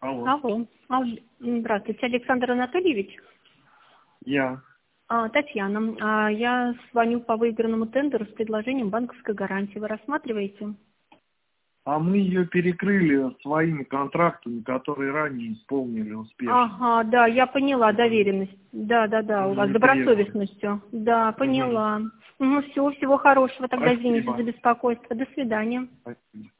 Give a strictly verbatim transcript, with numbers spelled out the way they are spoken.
Алло. Алло. Алло. Здравствуйте, Александр Анатольевич. Я. А, Татьяна, а, я звоню по выигранному тендеру с предложением банковской гарантии. Вы рассматриваете? А мы ее перекрыли своими контрактами, которые ранее исполнили успешно. Ага, да, я поняла, доверенность. Да, да, да, у вас Не добросовестностью. Да, поняла. Угу. Ну, все, всего хорошего. Тогда извините Спасибо. за беспокойство. До свидания. Спасибо.